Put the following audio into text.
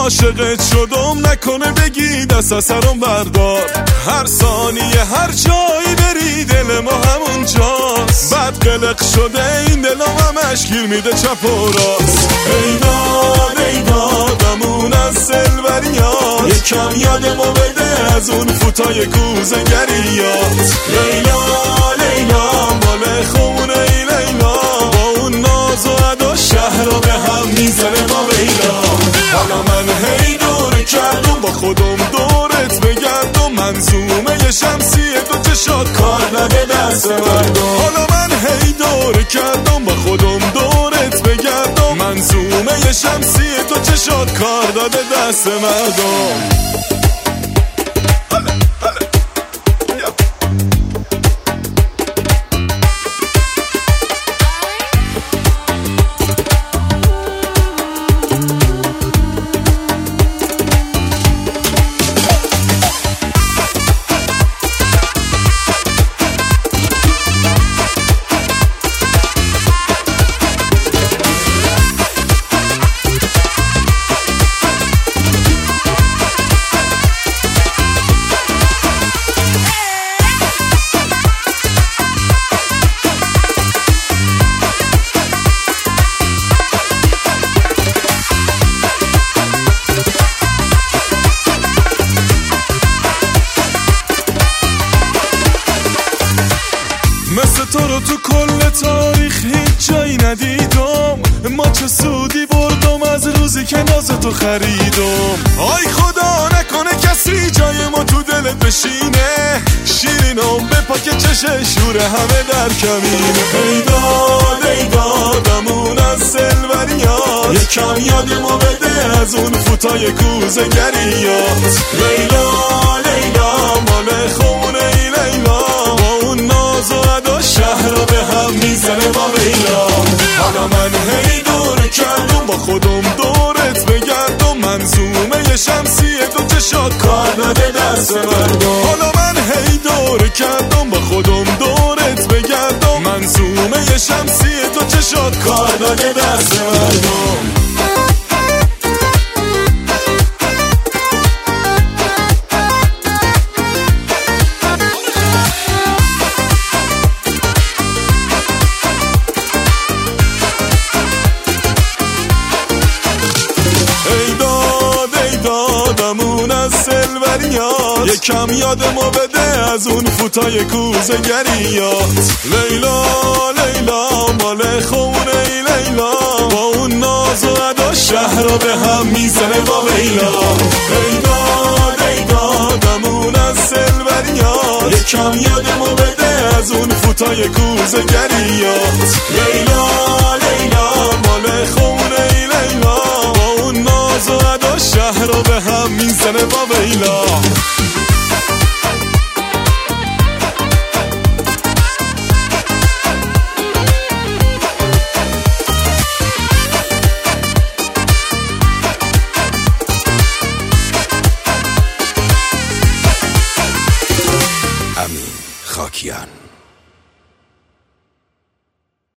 عاشقت شدم، نکنه بگی دست از سرم بردار. هر ثانیه هر جایی بری دل ما همونجاست. بعد قلق شده این دلم همش گیر میده چپ و راست. ای داد ای دادمون از سلوریات، یکم یادمو بده از اون فوتای کوزه گریات. لیلا لیلا مال خونه ای لیلا، با اون ناز و ادا شهر رو به هم میزنه با ویلا. حالا من هی دور کردم با خودم دورت بگردم، منظومه شمسیه تو چشات کار نده دست مردم. حالا من هی دور کردم با خودم دورت بگردم، منظومه شمسیه تو چشات کار داده دست مردم. مثل تو رو تو کل تاریخ هیچ جایی ندیدم، ما چه سودی بردم از روزی که ناز تو خریدم. آی خدا نکنه کسی جای ما تو دلت بشینه، شیرینم به پاک چشه شور همه در کمینه. ای دادمون از سلوریات، یکم یادمو بده از اون فوتای کوزه گریات. لیلا لیلا مال خونه ای لیلا، با اون ناز و ادا شهر رو به هم میزنه با ویلا. حالا من هی دور کردم با خودم دورت بگردم، منظومه شمسیه تو چشات کار نده دست مردم. حالا من هی دور کردم با خودم دورت بگردم، منظومه شمسیه تو چشات کار نده دست مردم. دادمون از سلوریات، یکم یادمو بده از اون فوتای کوزه گریات. لیلا لیلا مال خونه ای لیلا، با اون ناز و ادا شهر رو به هم میزنه با ویلا. ای دادمون از سلوریات، یکم یادمو بده از اون فوتای کوزه گریات. لیلا لیلا مال خونه ای لیلا، با اون ناز و ادا شهر رو به هم میزنه با ویلا. امین خاکیان.